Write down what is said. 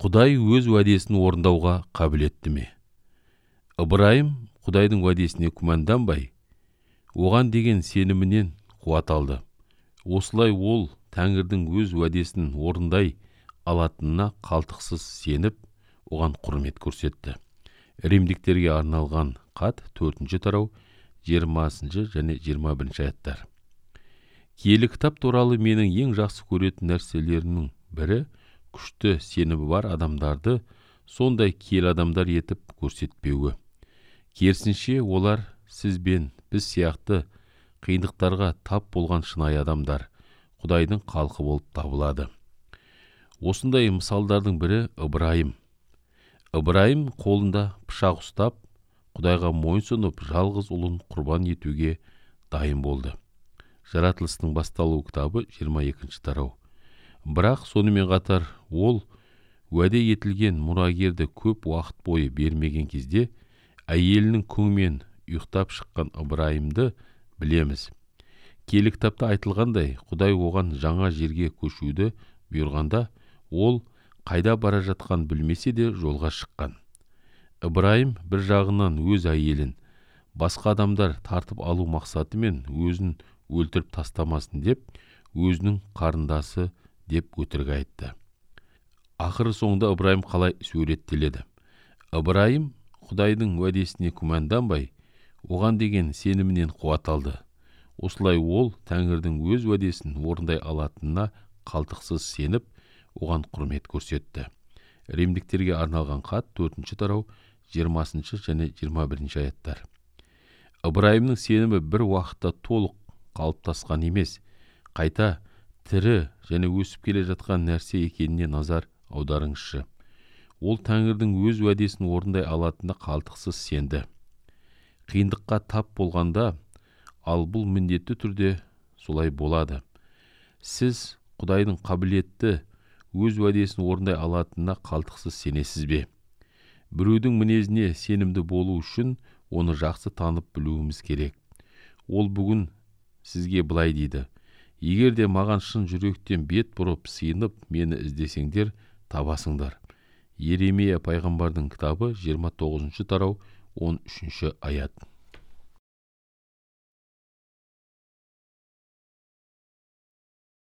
Құдай өз уәдесін орындауға қабілетті ме? Ыбырайым Құдайдың уәдесіне күмәнданбай, оған деген сенімінен қуат алды. Осылай ол Тәңірдің өз уәдесін орындай алатынына қалтықсыз сеніп, оған құрмет көрсетті. Римдіктерге арналған хат 4-ші тарау 20 және 21 аяттар. Киелі кітап туралы менің ең жақсы көретін нәрселерінің бірі күшті сенімі бар адамдарды сондай киелі адамдар етіп көрсетпеуі. Керісінше олар сіз бен біз сияқты қиындықтарға тап болған шынайы адамдар, Құдайдың халқы болып табылады. Осындай мысалдардың бірі Ыбырайым. Ыбырайым қолында пышақ ұстап, Құдайға мойынсұнып, жалғыз ұлын құрбан етуге дайын болды. Жаратылыстың басталу кітабы 22-ші тарау. Бірақ сонымен қатар ол уәде етілген мұрагерді көп уақыт бойы бермеген кезде әйелінің көңімен ұйықтап шыққан Ыбырайымды білеміз. Киелі кітапта айтылғандай, Құдай оған жаңа жерге көшуді бұйырғанда, ол қайда бара жатқан білмесе де жолға шыққан. Ыбырайым бір жағынан өз әйелін басқа адамдар тартып алу мақсатымен өзін өлтіріп тастамасын деп, өзінің қарындасы деп өтірік айтты. Ақыры соңында Ыбырайым қалай суреттеледі? Ыбырайым Құдайдың уәдесіне күмәнданбай, оған деген сенімінен қуат алды. Осылай ол Тәңірдің өз уәдесін орындай алатынына қалтықсыз сеніп, оған құрмет көрсетті. Римдіктерге арналған хат 4-ші тарау 20 және 21 аяттар. Ыбырайымның сенімі бір уақытта толық қалыптасқан емес, қайта тірі және өсіп келе жатқан нәрсе екеніне назар аударыңызшы. Ол Тәңірдің өз уәдесін орындай алатынына қалтықсыз сенді. Қиындыққа тап болғанда, ал бұл міндетті түрде солай болады. Сіз Құдайдың қабілетті өз уәдесін орындай алатынына қалтықсыз сенесіз бе? Біреудің мінезіне сенімді болу үшін оны жақсы танып білуіміз керек. Ол бүгін сізге былай дейді: егер де маған шын жүректен бет бұрып сыйынып мені іздесеңдер, табасыңдар. Еремия пайғамбардың кітабы 29-ші тарау 13-ші аят.